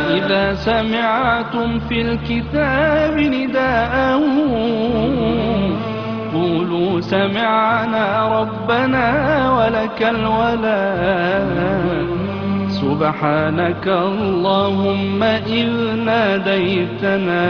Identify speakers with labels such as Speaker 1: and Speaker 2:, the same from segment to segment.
Speaker 1: إذا سمعتم في الكتاب نداء قولوا سمعنا ربنا ولك الولاء. سبحانك اللهم إذ ناديتنا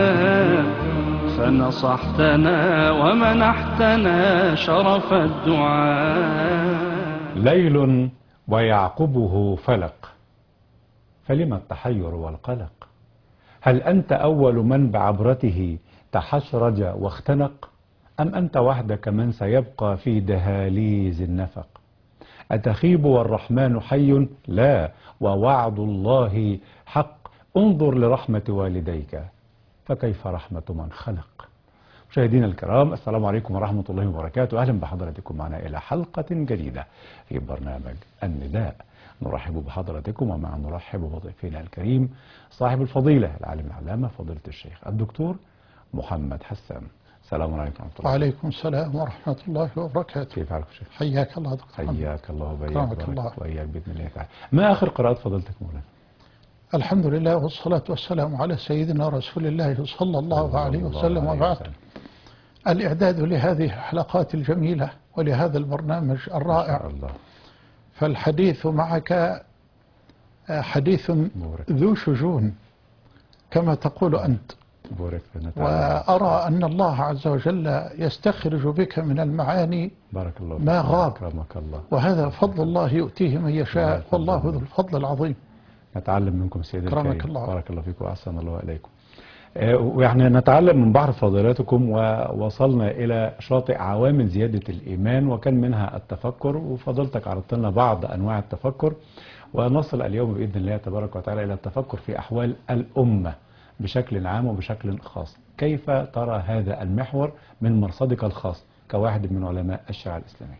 Speaker 1: فنصحتنا ومنحتنا شرف الدعاء.
Speaker 2: ليل ويعقبه فلق، فلما التحير والقلق؟ هل أنت أول من بعبرته تحشرج واختنق، أم أنت وحدك من سيبقى في دهاليز النفق؟ أتخيب والرحمن حي؟ لا، ووعد الله حق. انظر لرحمة والديك فكيف رحمة من خلق. مشاهدينا الكرام، السلام عليكم ورحمة الله وبركاته. أهلا بحضراتكم معنا إلى حلقة جديدة في برنامج النداء. نرحب بحضراتكم ومع نرحب بضيفنا الكريم صاحب الفضيلة العالم العلامة فضيلة الشيخ الدكتور محمد حسان. السلام عليكم ورحمة الله.
Speaker 3: وعليكم السلام ورحمة الله وبركاته.
Speaker 2: كيف حالك شيخ؟
Speaker 3: حياك الله دكتور.
Speaker 2: حياك الله
Speaker 3: وبياك الله
Speaker 2: وإياك بإذن الله تعالى. ما آخر قراءات فضيلتك مولانا؟
Speaker 3: الحمد لله والصلاة والسلام على سيدنا رسول الله صلى الله عليه وسلم. وبعد، الإعداد لهذه الحلقات الجميلة ولهذا البرنامج الرائع،
Speaker 2: الله.
Speaker 3: فالحديث معك حديث ذو شجون كما تقول أنت، وأرى أن الله عز وجل يستخرج بك من المعاني
Speaker 2: بارك الله
Speaker 3: ما غاب،
Speaker 2: الله.
Speaker 3: وهذا فضل الله يؤتيه من يشاء، والله ذو الفضل العظيم.
Speaker 2: نتعلم منكم سيدي الكريم.
Speaker 3: الله.
Speaker 2: بارك الله فيكم وأحسن الله إليكم. وإحنا نتعلم من بحر فضيلتكم، ووصلنا إلى شاطئ عوامل زيادة الإيمان، وكان منها التفكر، وفضلتك عرضت لنا بعض أنواع التفكر، ونصل اليوم بإذن الله تبارك وتعالى إلى التفكر في أحوال الأمة بشكل عام وبشكل خاص. كيف ترى هذا المحور من مرصدك الخاص كواحد من علماء الشريعة الإسلامية؟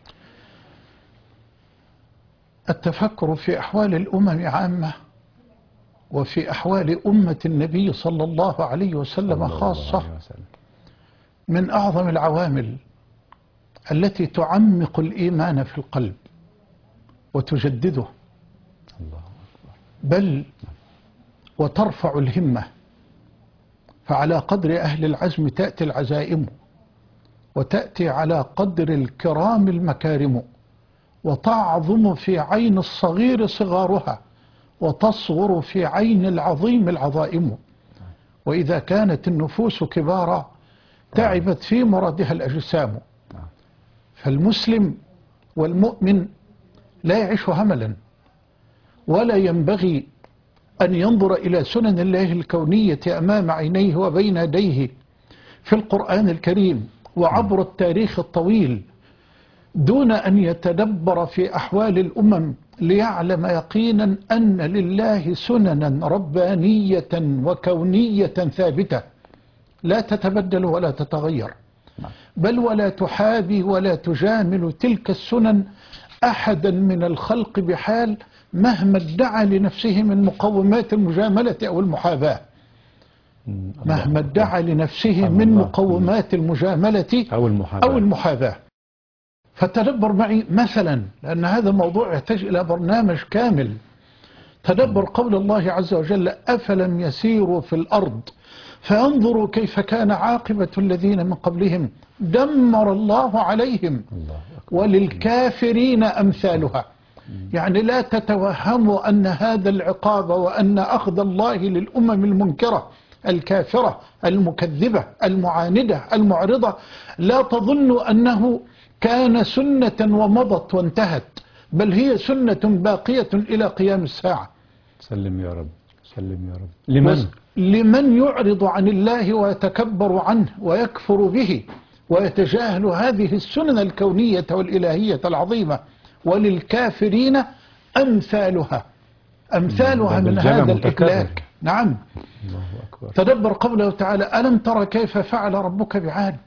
Speaker 3: التفكر في أحوال الأمم عامة، وفي أحوال أمة النبي صلى الله عليه وسلم خاصة، من أعظم العوامل التي تعمق الإيمان في القلب وتجدده، بل وترفع الهمة. فعلى قدر أهل العزم تأتي العزائم، وتأتي على قدر الكرام المكارم، وتعظم في عين الصغير صغارها، وتصغر في عين العظيم العظائم. وإذا كانت النفوس كبارا تعبت في مرادها الأجسام. فالمسلم والمؤمن لا يعيش هملا، ولا ينبغي أن ينظر إلى سنن الله الكونية أمام عينيه وبين يديه في القرآن الكريم وعبر التاريخ الطويل دون أن يتدبر في أحوال الأمم، ليعلم يقينا أن لله سننا ربانية وكونية ثابتة لا تتبدل ولا تتغير، بل ولا تحابي ولا تجامل تلك السنن أحدا من الخلق بحال، مهما ادعى لنفسه من مقومات المجاملة أو المحاباة. مهما ادعى لنفسه من مقومات المجاملة أو المحاباة. فتدبر معي مثلا، لأن هذا الموضوع يحتاج إلى برنامج كامل. تدبر قول الله عز وجل: أفلم يسيروا في الأرض فينظروا كيف كان عاقبة الذين من قبلهم دمر الله عليهم وللكافرين أمثالها. يعني لا تتوهموا أن هذا العقاب وأن أخذ الله للأمم المنكرة الكافرة المكذبة المعاندة المعرضة، لا تظنوا أنه كان سنة ومضت وانتهت، بل هي سنة باقية إلى قيام الساعة.
Speaker 2: سلم يا رب، سلم يا رب.
Speaker 3: لمن يعرض عن الله ويتكبر عنه ويكفر به ويتجاهل هذه السنن الكونية والإلهية العظيمة. وللكافرين أمثالها من هذا الإهلاك. نعم.
Speaker 2: الله أكبر.
Speaker 3: تدبر قوله تعالى: ألم ترى كيف فعل ربك بعاد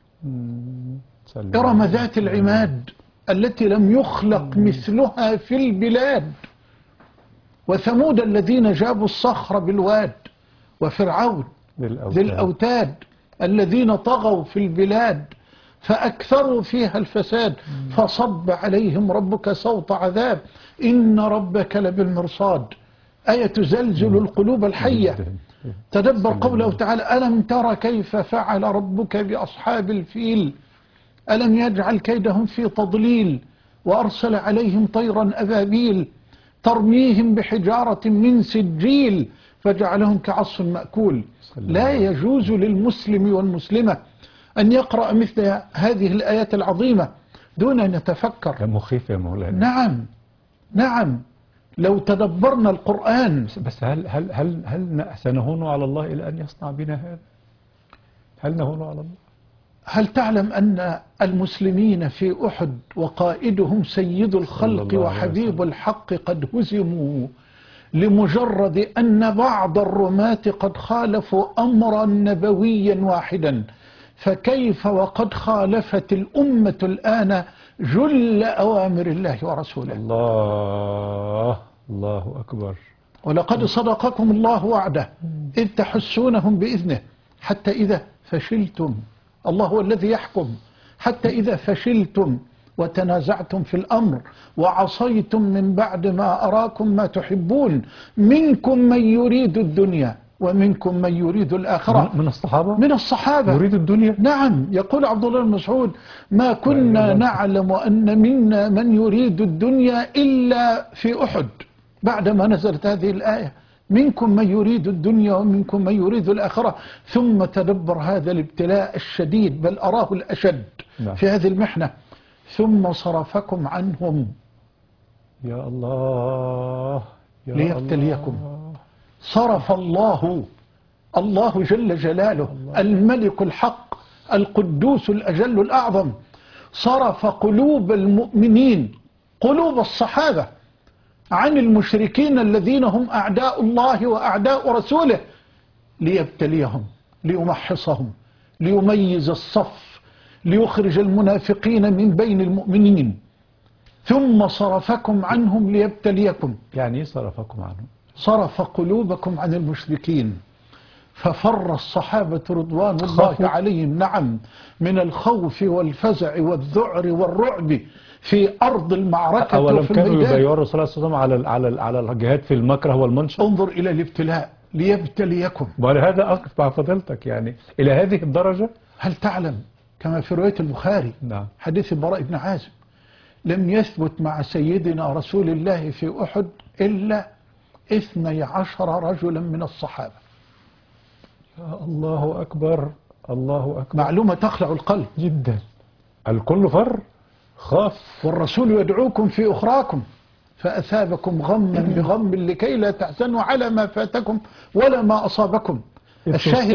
Speaker 3: إرم ذات العماد التي لم يخلق مثلها في البلاد، وثمود الذين جابوا الصخر بالواد، وفرعون ذي الأوتاد الذين طغوا في البلاد فأكثروا فيها الفساد فصب عليهم ربك صوت عذاب إن ربك لبالمرصاد. آية تزلزل القلوب الحية. تدبر قوله تعالى: ألم تر كيف فعل ربك بأصحاب الفيل ألم يجعل كيدهم في تضليل وأرسل عليهم طيرا أبابيل ترميهم بحجارة من سجيل فجعلهم كعصف مأكول. لا يجوز للمسلم والمسلمة أن يقرأ مثل هذه الآيات العظيمة دون أن يتفكر.
Speaker 2: مخيف يا مولانا.
Speaker 3: نعم نعم، لو تدبرنا القرآن.
Speaker 2: بس هل سنهون على الله إلى أن يصنع بنا هذا؟ هل نهون على الله؟
Speaker 3: هل تعلم أن المسلمين في أحد وقائدهم سيد الخلق وحبيب الحق قد هزموا لمجرد أن بعض الرماة قد خالفوا أمرا نبويا واحدا، فكيف وقد خالفت الأمة الآن جل أوامر الله ورسوله؟
Speaker 2: الله أكبر.
Speaker 3: ولقد صدقكم الله وعده إذ تحسونهم بإذنه حتى إذا فشلتم، الله هو الذي يحكم، حتى إذا فشلتم وتنازعتم في الأمر وعصيتم من بعد ما أراكم ما تحبون منكم من يريد الدنيا ومنكم من يريد الآخرة. من الصحابة
Speaker 2: يريد الدنيا.
Speaker 3: نعم، يقول عبد الله بن مسعود: ما كنا نعلم أن منا من يريد الدنيا إلا في أحد بعدما نزلت هذه الآية: منكم من يريد الدنيا ومنكم من يريد الآخرة. ثم تدبر هذا الابتلاء الشديد بل أراه الأشد في هذه المحنة: ثم صرفكم عنهم
Speaker 2: يا الله
Speaker 3: ليبتليكم. صرف الله جل جلاله الملك الحق القدوس الأجل الأعظم، صرف قلوب المؤمنين قلوب الصحابة عن المشركين الذين هم أعداء الله وأعداء رسوله ليبتليهم، ليمحصهم، ليميز الصف، ليخرج المنافقين من بين المؤمنين. ثم صرفكم عنهم ليبتليكم.
Speaker 2: يعني ايه صرفكم عنهم؟
Speaker 3: صرف قلوبكم عن المشركين، ففر الصحابة رضوان الله عليهم نعم من الخوف والفزع والذعر والرعب في أرض المعركة
Speaker 2: أولم
Speaker 3: وفي
Speaker 2: كانوا
Speaker 3: الميدان.
Speaker 2: يبايعوا الرسول صلى الله عليه وسلم على الجهاد في المكره والمنشر.
Speaker 3: انظر إلى الابتلاء ليبتليكم.
Speaker 2: ولهذا أقف مع فضيلتك يعني إلى هذه الدرجة.
Speaker 3: هل تعلم كما في رواية البخاري حديث البراء بن عازب: لم يثبت مع سيدنا رسول الله في أحد إلا 12 رجلا من الصحابة.
Speaker 2: يا الله أكبر الله أكبر.
Speaker 3: معلومة تخلع القلب
Speaker 2: جدا. الكل فر خاف،
Speaker 3: والرسول يدعوكم في أخراكم فأثابكم غما بغم لكي لا تحزنوا على ما فاتكم ولا ما أصابكم.
Speaker 2: الشاهد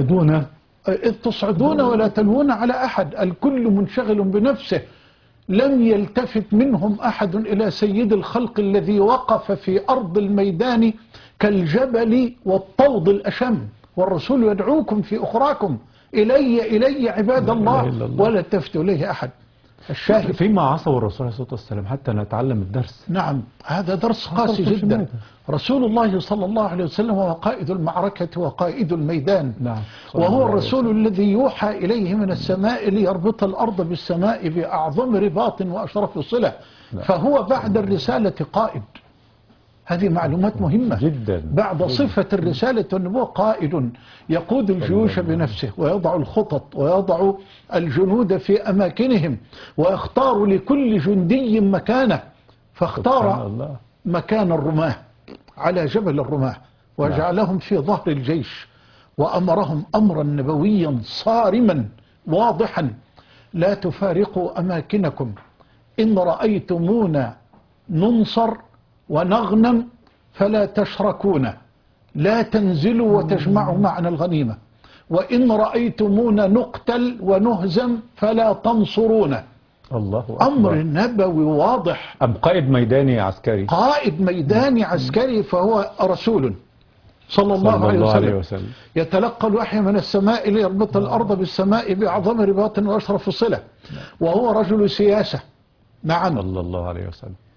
Speaker 3: إذ تصعدون ولا تلوون على أحد، الكل منشغل بنفسه، لم يلتفت منهم أحد إلى سيد الخلق الذي وقف في أرض الميدان كالجبل والطود الأشم، والرسول يدعوكم في أخراكم إلي عباد الله ولا تفت إليه أحد. الشاهد
Speaker 2: فيما عصوا الرسول عليه الصلاة والسلام حتى نتعلم الدرس.
Speaker 3: نعم، هذا درس قاسي جدا. رسول الله صلى الله عليه وسلم هو قائد المعركة وقائد الميدان. وهو الرسول الذي يوحى إليه من السماء ليربط الأرض بالسماء بأعظم رباط وأشرف صلة. فهو بعد الرسالة قائد. هذه معلومات مهمة
Speaker 2: جدا.
Speaker 3: بعد صفة الرسالة والنبوة قائد يقود الجيوش بنفسه ويضع الخطط ويضع الجنود في أماكنهم ويختار لكل جندي مكانه، فاختار مكان الرماة على جبل الرماة وجعلهم في ظهر الجيش وأمرهم أمرا نبويا صارما واضحا: لا تفارقوا أماكنكم، إن رأيتمونا ننصر ونغنم فلا تشركون، لا تنزلوا وتجمعوا معنا الغنيمة، وإن رأيتمونا نقتل ونهزم فلا تنصرون.
Speaker 2: الله أكبر.
Speaker 3: أمر نبوي واضح.
Speaker 2: أم قائد ميداني عسكري؟
Speaker 3: قائد ميداني عسكري، فهو رسول صلى الله عليه وسلم يتلقى الوحي من السماء ليربط الأرض بالسماء بأعظم رباط وأشرف صلة، وهو رجل سياسة. نعم،
Speaker 2: صلى الله عليه وسلم.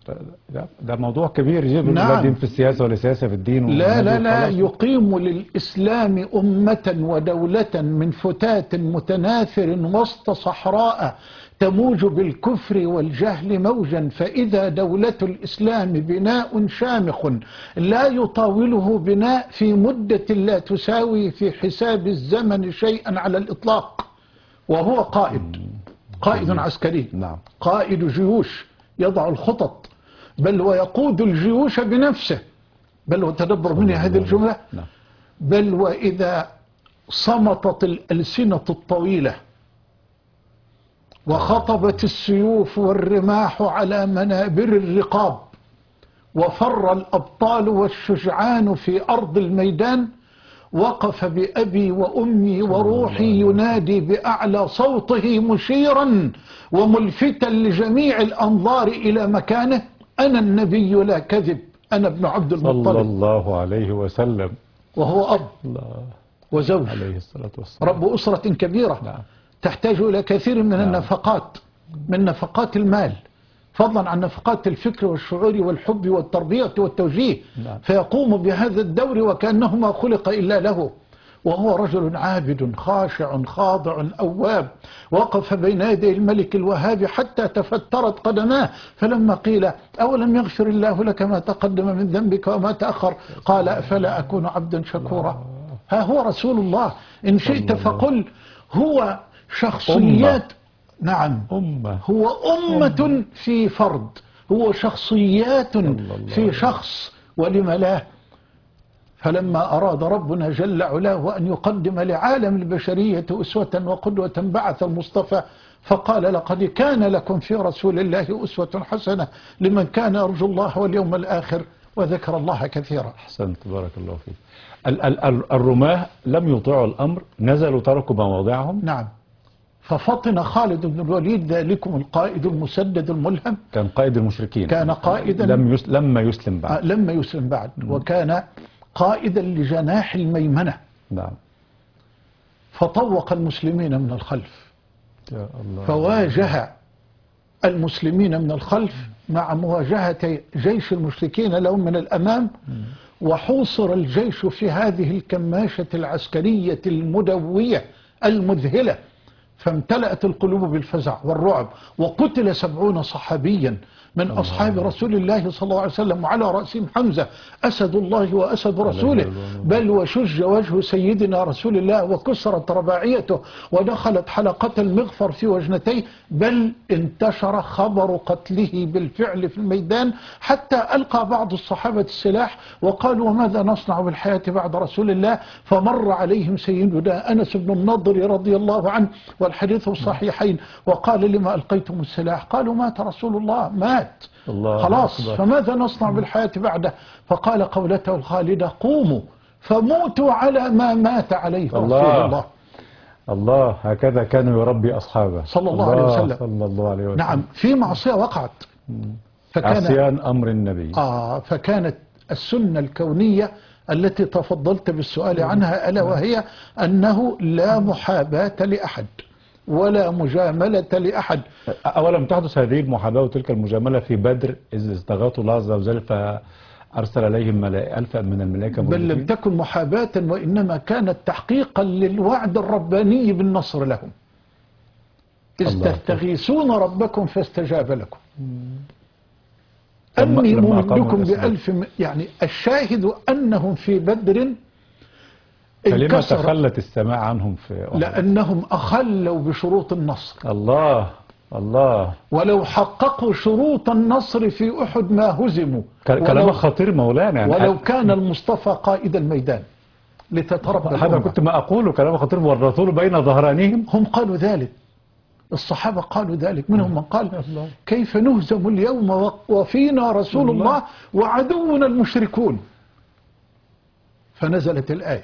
Speaker 2: ده موضوع كبير جدا.
Speaker 3: نعم.
Speaker 2: لا دين في السياسة ولا سياسة في الدين.
Speaker 3: لا لا لا،
Speaker 2: خلاص.
Speaker 3: يقيم للإسلام أمة ودولة من فتات متناثر وسط صحراء تموج بالكفر والجهل موجا، فإذا دولة الإسلام بناء شامخ لا يطاوله بناء في مدة لا تساوي في حساب الزمن شيئا على الإطلاق. وهو قائد عسكري،
Speaker 2: نعم.
Speaker 3: قائد جيوش يضع الخطط، بل ويقود الجيوش بنفسه، بل وتدبر مني هذه الجملة.
Speaker 2: نعم.
Speaker 3: بل وإذا صمتت الألسنة الطويلة وخطبت السيوف والرماح على منابر الرقاب وفر الأبطال والشجعان في أرض الميدان، وقف بأبي وأمي وروحي ينادي بأعلى صوته مشيرا وملفتا لجميع الأنظار إلى مكانه: أنا النبي لا كذب، أنا ابن عبد المطلب
Speaker 2: صلى الله عليه وسلم.
Speaker 3: وهو أب
Speaker 2: الله
Speaker 3: وزوج،
Speaker 2: عليه الصلاة والسلام،
Speaker 3: رب أسرة كبيرة.
Speaker 2: نعم.
Speaker 3: تحتاج إلى كثير من
Speaker 2: نعم.
Speaker 3: النفقات، من نفقات المال، فضلا عن نفقات الفكر والشعور والحب والتربية والتوجيه.
Speaker 2: نعم.
Speaker 3: فيقوم بهذا الدور وكأنه ما خلق إلا له. وهو رجل عابد خاشع خاضع أواب، وقف بين يدي الملك الوهاب حتى تفترت قدماه، فلما قيل: أولم يغفر الله لك ما تقدم من ذنبك وما تأخر، قال: أفلا أكون عبدا شكورا. ها هو رسول الله. إن شئت فقل هو شخصيات. نعم، هو أمة في فرد، هو شخصيات في شخص. ولم لا؟ فلما أراد ربنا جل علاه أن يقدم لعالم البشرية أسوة وقدوة بعث المصطفى فقال: لقد كان لكم في رسول الله أسوة حسنة لمن كان يرجو الله واليوم الآخر وذكر الله كثيرا.
Speaker 2: أحسنت، بارك الله فيك. الرماة لم يطيعوا الأمر، نزلوا تركوا مواضعهم.
Speaker 3: نعم. ففطن خالد بن الوليد ذلكم القائد المسدد الملهم،
Speaker 2: كان قائد المشركين،
Speaker 3: كان قائدا
Speaker 2: لما يسلم بعد.
Speaker 3: لما يسلم بعد، وكان قائدا لجناح الميمنة.
Speaker 2: نعم.
Speaker 3: فطوق المسلمين من الخلف،
Speaker 2: يا الله.
Speaker 3: فواجه المسلمين من الخلف مع مواجهة جيش المشركين لهم من الأمام، وحوصر الجيش في هذه الكماشة العسكرية المدوية المذهلة، فامتلأت القلوب بالفزع والرعب، وقتل 70 صحابيا من أصحاب رسول الله صلى الله عليه وسلم، وعلى رأسهم حمزة أسد الله وأسد رسوله، بل وشج وجه سيدنا رسول الله وكسرت رباعيته ودخلت حلقة المغفر في وجنتيه، بل انتشر خبر قتله بالفعل في الميدان، حتى ألقى بعض الصحابة السلاح وقالوا: وماذا نصنع بالحياة بعد رسول الله؟ فمر عليهم سيدنا أنس بن النضر رضي الله عنه والحديث الصحيحين وقال: لما ألقيتم السلاح؟ قالوا: مات رسول الله، مات
Speaker 2: الله
Speaker 3: خلاص
Speaker 2: أكبر.
Speaker 3: فماذا نصنع بالحياة بعده؟ فقال قولته الخالدة: قوموا فموتوا على ما مات عليه رسول الله.
Speaker 2: الله هكذا كانوا يربي أصحابه
Speaker 3: صلى الله عليه وسلم.
Speaker 2: صلى الله عليه وسلم.
Speaker 3: نعم، في معصية وقعت،
Speaker 2: عصيان أمر النبي.
Speaker 3: فكانت السنة الكونية التي تفضلت بالسؤال عنها، ألا وهي أنه لا محاباة لأحد ولا مجاملة لأحد.
Speaker 2: أولم تحدث هذه المحاباة وتلك المجاملة في بدر إذ استغاثوا الله عز وجل فأرسل عليهم ألفا من الملائكة؟
Speaker 3: بل لم تكن محاباة، وإنما كانت تحقيقا للوعد الرباني بالنصر لهم، إذ تستغيثون ربكم فاستجاب لكم أني ممدكم بألف. يعني الشاهد أنهم في بدر
Speaker 2: فلما تخلت السماء عنهم في أحد؟
Speaker 3: لأنهم أخلوا بشروط النصر.
Speaker 2: الله الله.
Speaker 3: ولو حققوا شروط النصر في أحد ما هزموا.
Speaker 2: كلام خطير مولانا. يعني
Speaker 3: ولو كان المصطفى قائد الميدان لتتربى
Speaker 2: هذا
Speaker 3: الأمة.
Speaker 2: كنت ما أقوله كلام خطير، والرسول بين ظهرانهم.
Speaker 3: هم قالوا ذلك، الصحابة قالوا ذلك، منهم من قال: كيف نهزم اليوم وفينا رسول الله وعدونا المشركون؟ فنزلت الآية،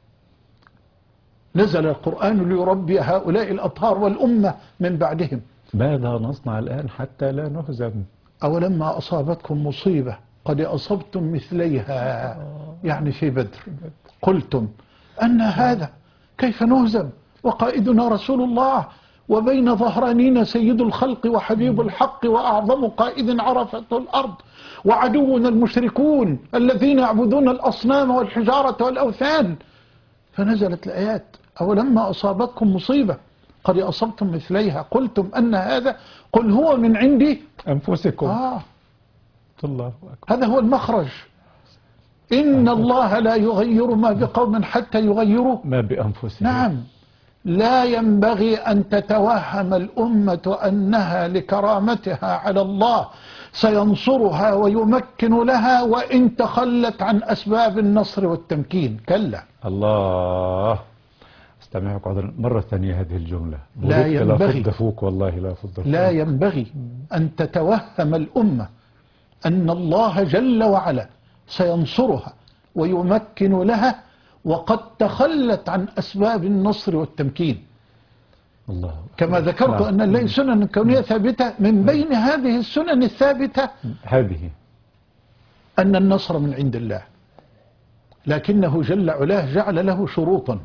Speaker 3: نزل القرآن ليربي هؤلاء الأطهار والأمة من بعدهم.
Speaker 2: ماذا نصنع الآن حتى لا نهزم؟
Speaker 3: أولما أصابتكم مصيبة قد أصبتم مثليها، يعني في بدر، قلتم أن هذا، كيف نهزم وقائدنا رسول الله وبين ظهرانينا سيد الخلق وحبيب الحق وأعظم قائد عرفته الأرض، وعدونا المشركون الذين يعبدون الأصنام والحجارة والأوثان. فنزلت الآيات: أولما أصابتكم مصيبة قد أصبتم مثليها قلتم أن هذا قل هو من عندي
Speaker 2: أنفسكم. الله أكبر.
Speaker 3: هذا هو المخرج. إن الله لا يغير ما بقوم حتى يغيروا
Speaker 2: ما بأنفسهم.
Speaker 3: نعم. لا ينبغي أن تتوهم الأمة أنها لكرامتها على الله سينصرها ويمكن لها وإن تخلت عن أسباب النصر والتمكين. كلا.
Speaker 2: الله. استمعك عذرا مرة ثانية هذه الجملة.
Speaker 3: لا ينبغي،
Speaker 2: لا فوق والله لا فض.
Speaker 3: لا ينبغي أن تتوهم الأمة أن الله جل وعلا سينصرها ويمكن لها وقد تخلت عن أسباب النصر والتمكين.
Speaker 2: الله.
Speaker 3: كما ذكرت أن لله سنن كونية ثابتة، من بين هذه السنن الثابتة
Speaker 2: هذه
Speaker 3: أن النصر من عند الله، لكنه جل علاه جعل له شروطا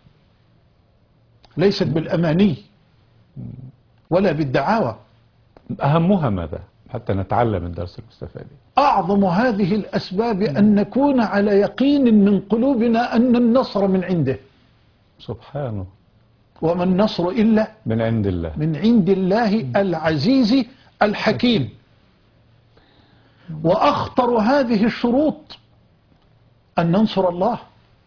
Speaker 3: ليست بالأماني ولا بالدعاوى.
Speaker 2: أهمها ماذا حتى نتعلم الدرس المستفاد؟
Speaker 3: أعظم هذه الأسباب أن نكون على يقين من قلوبنا أن النصر من عنده
Speaker 2: سبحانه.
Speaker 3: وما النصر إلا
Speaker 2: من عند الله،
Speaker 3: من عند الله العزيز الحكيم. وأخطر هذه الشروط أن ننصر الله.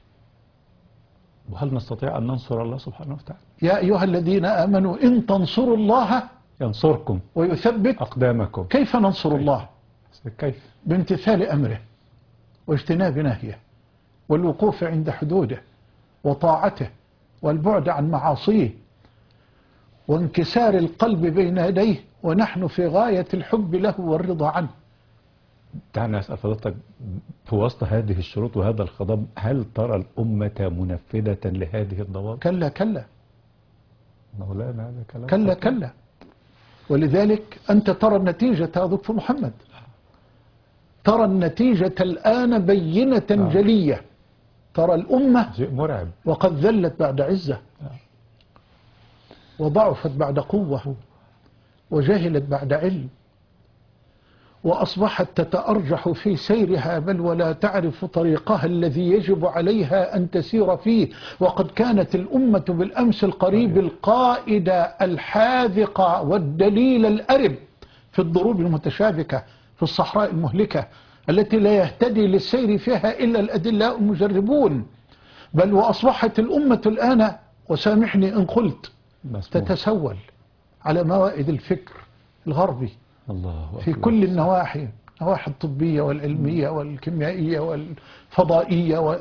Speaker 2: وهل نستطيع أن ننصر الله سبحانه وتعالى؟
Speaker 3: يا أيها الذين آمنوا إن تنصروا الله
Speaker 2: ينصركم
Speaker 3: ويثبت
Speaker 2: أقدامكم.
Speaker 3: كيف ننصر الله؟
Speaker 2: كيف؟
Speaker 3: بامتثال أمره واجتناب نهيه والوقوف عند حدوده وطاعته والبعد عن معاصيه وانكسار القلب بين يديه ونحن في غاية الحب له والرضا عنه.
Speaker 2: دعني أسأل فضلتك في وسط هذه الشروط وهذا الخضم، هل ترى الأمة منفذة لهذه الضوابط؟
Speaker 3: كلا كلا
Speaker 2: مولانا هذا كلام
Speaker 3: كلا كلا. ولذلك أنت ترى النتيجة يا دكتور محمد، ترى النتيجة الآن بينة جلية. ترى الأمة
Speaker 2: شيء مرعب،
Speaker 3: وقد ذلت بعد عزة وضعفت بعد قوة وجهلت بعد علم وأصبحت تتأرجح في سيرها بل ولا تعرف طريقها الذي يجب عليها أن تسير فيه. وقد كانت الأمة بالأمس القريب القائدة الحاذقة والدليل الأرب في الضروب المتشابكة في الصحراء المهلكة التي لا يهتدي للسير فيها إلا الأدلاء المجربون. بل وأصبحت الأمة الآن، وسامحني إن قلت، تتسول على موائد الفكر الغربي
Speaker 2: الله
Speaker 3: في كل النواحي، النواحي الطبية والعلمية والكيميائية والفضائية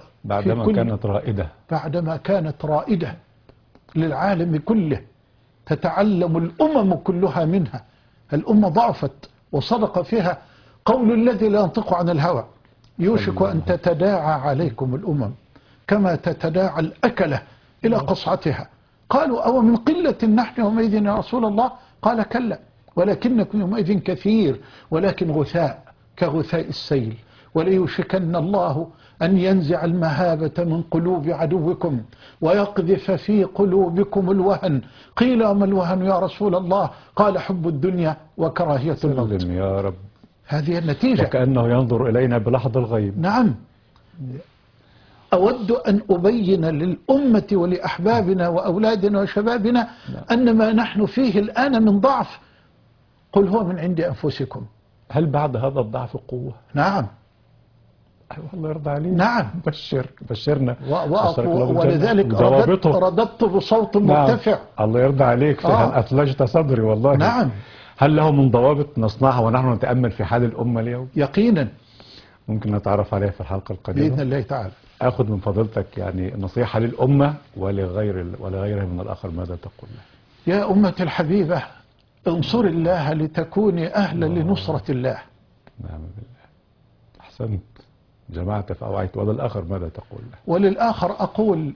Speaker 3: بعدما كانت رائدة للعالم كله تتعلم الأمم كلها منها. الأمة ضعفت وصدق فيها قول الذي لا ينطق عن الهوى: يوشك أن تتداعى عليكم الأمم كما تتداعى الأكلة إلى قصعتها. قالوا: أو من قلة نحن يومئذ يا رسول الله؟ قال: كلا ولكنكم يومئذ كثير ولكن غثاء كغثاء السيل. وليوشكن الله أن ينزع المهابة من قلوب عدوكم ويقذف في قلوبكم الوهن. قيل: وما الوهن يا رسول الله؟ قال: حب الدنيا وكراهية الموت.
Speaker 2: يا رب.
Speaker 3: هذه النتيجة.
Speaker 2: وكأنه ينظر إلينا بلحظ الغيب.
Speaker 3: نعم. أود أن أبين للأمة ولأحبابنا وأولادنا وشبابنا أن ما نحن فيه الآن من ضعف قل هو من عند أنفسكم.
Speaker 2: هل بعد هذا الضعف قوة؟
Speaker 3: نعم.
Speaker 2: أيوة الله يرضى عليك.
Speaker 3: نعم.
Speaker 2: بشرنا.
Speaker 3: ولذلك رددت بصوت مرتفع.
Speaker 2: الله يرضى عليك. هل أثلجت صدري والله.
Speaker 3: نعم.
Speaker 2: هل له من ضوابط نصنعها ونحن نتأمل في حال الأمة اليوم؟
Speaker 3: يقينا.
Speaker 2: ممكن نتعرف عليها في الحلقة القادمة
Speaker 3: بإذن الله تعالى.
Speaker 2: أخذ من فضلتك يعني نصيحة للأمة ولغيرها من الآخر، ماذا تقول له؟
Speaker 3: يا أمة الحبيبة، انصر الله لتكوني أهلا لنصرة الله.
Speaker 2: نعم بالله. أحسنت. جمعت فأوعيت. وللآخر ماذا تقول له؟
Speaker 3: وللآخر أقول: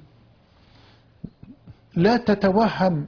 Speaker 3: لا تتوهم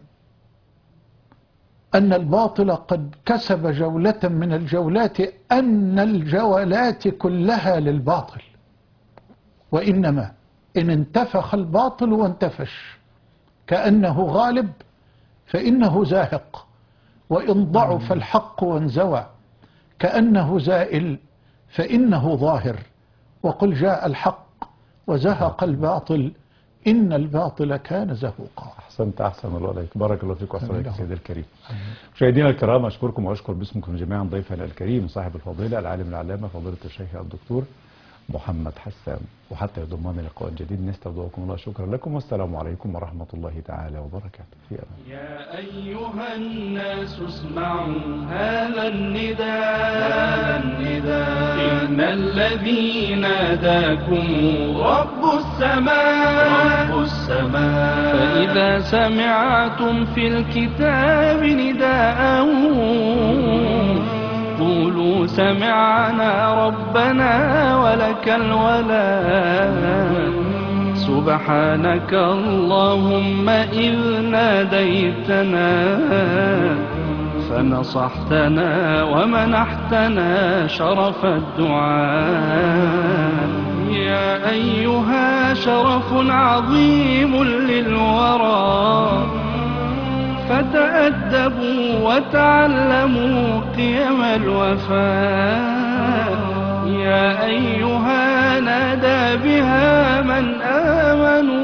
Speaker 3: أن الباطل قد كسب جولة من الجولات أن الجولات كلها للباطل، وإنما إن انتفخ الباطل وانتفش كأنه غالب فإنه زاهق، وإن ضعف الحق وانزوى كأنه زائل فإنه ظاهر. وقل جاء الحق وزهق الباطل إن الباطل كان زهوقا.
Speaker 2: أحسنت، أحسن الله عليك، بارك الله فيك وأحسن عليك سيدي الكريم. مشاهدينا الكرام، أشكركم وأشكر باسمكم جميعا ضيفنا الكريم صاحب الفضيلة العالم العلامة فضيلة الشيخ الدكتور محمد حسان، وحتى يضمن لقاء جديد نستودعكم الله. شكرا لكم والسلام عليكم ورحمة الله تعالى وبركاته. في أمان.
Speaker 1: يا أيها الناس اسمعوا هذا النداء، إن الذي ناداكم رب السماء، فإذا سمعتم في الكتاب نداء قولوا سمعنا ربنا ولك الولاء. سبحانك اللهم إذ ناديتنا فنصحتنا ومنحتنا شرف الدعاء. يا أيها شرف عظيم للورى فتأدبوا وتعلموا قيم الوفاء. يا أيها نادى بها من آمنوا